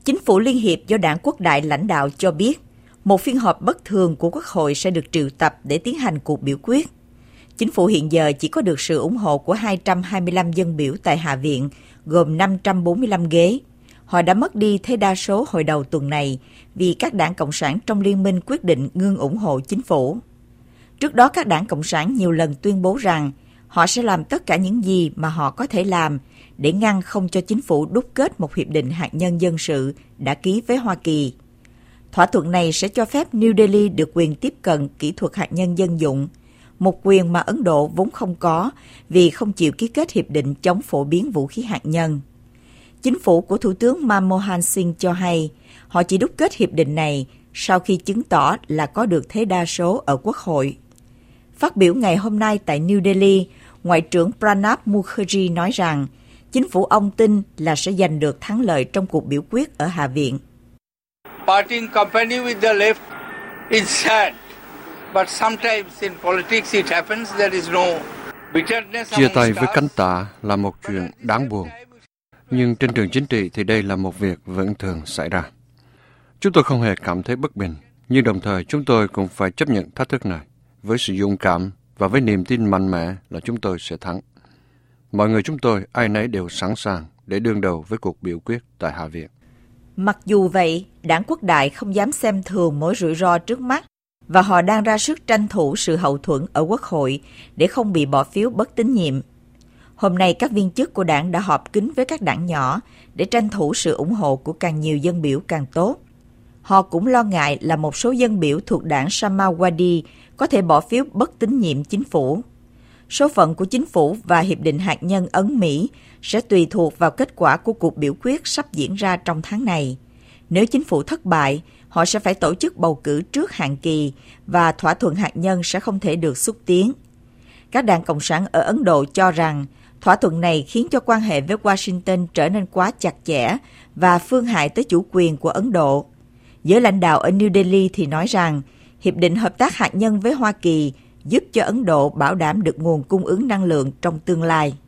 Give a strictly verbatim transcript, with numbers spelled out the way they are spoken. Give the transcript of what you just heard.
Chính phủ Liên hiệp do Đảng Quốc đại lãnh đạo cho biết, một phiên họp bất thường của Quốc hội sẽ được triệu tập để tiến hành cuộc biểu quyết. Chính phủ hiện giờ chỉ có được sự ủng hộ của hai trăm hai mươi lăm dân biểu tại Hạ viện, gồm năm trăm bốn mươi lăm ghế. Họ đã mất đi thế đa số hồi đầu tuần này vì các đảng Cộng sản trong liên minh quyết định ngưng ủng hộ chính phủ. Trước đó, các đảng Cộng sản nhiều lần tuyên bố rằng họ sẽ làm tất cả những gì mà họ có thể làm để ngăn không cho chính phủ đúc kết một hiệp định hạt nhân dân sự đã ký với Hoa Kỳ. Thỏa thuận này sẽ cho phép New Delhi được quyền tiếp cận kỹ thuật hạt nhân dân dụng, một quyền mà Ấn Độ vốn không có vì không chịu ký kết hiệp định chống phổ biến vũ khí hạt nhân. Chính phủ của Thủ tướng Manmohan Singh cho hay họ chỉ đúc kết hiệp định này sau khi chứng tỏ là có được thế đa số ở Quốc hội. Phát biểu ngày hôm nay tại New Delhi, Ngoại trưởng Pranab Mukherjee nói rằng chính phủ ông tin là sẽ giành được thắng lợi trong cuộc biểu quyết ở Hạ viện. Parting company with the left is sad, but sometimes in politics it happens there is no bitterness. Chia tay với cánh tả là một chuyện đáng buồn, nhưng trên trường chính trị thì đây là một việc vẫn thường xảy ra. Chúng tôi không hề cảm thấy bất bình, nhưng đồng thời chúng tôi cũng phải chấp nhận thách thức này với sự dũng cảm và với niềm tin mạnh mẽ là chúng tôi sẽ thắng. Mọi người chúng tôi ai nấy đều sẵn sàng để đương đầu với cuộc biểu quyết tại Hạ viện. Mặc dù vậy, Đảng Quốc đại không dám xem thường mối rủi ro trước mắt và họ đang ra sức tranh thủ sự hậu thuẫn ở Quốc hội để không bị bỏ phiếu bất tín nhiệm. Hôm nay, các viên chức của đảng đã họp kín với các đảng nhỏ để tranh thủ sự ủng hộ của càng nhiều dân biểu càng tốt. Họ cũng lo ngại là một số dân biểu thuộc đảng Samajwadi có thể bỏ phiếu bất tín nhiệm chính phủ. Số phận của chính phủ và Hiệp định Hạt nhân Ấn-Mỹ sẽ tùy thuộc vào kết quả của cuộc biểu quyết sắp diễn ra trong tháng này. Nếu chính phủ thất bại, họ sẽ phải tổ chức bầu cử trước hạn kỳ và thỏa thuận hạt nhân sẽ không thể được xúc tiến. Các đảng Cộng sản ở Ấn Độ cho rằng thỏa thuận này khiến cho quan hệ với Washington trở nên quá chặt chẽ và phương hại tới chủ quyền của Ấn Độ. Giới lãnh đạo ở New Delhi thì nói rằng Hiệp định Hợp tác Hạt nhân với Hoa Kỳ giúp cho Ấn Độ bảo đảm được nguồn cung ứng năng lượng trong tương lai.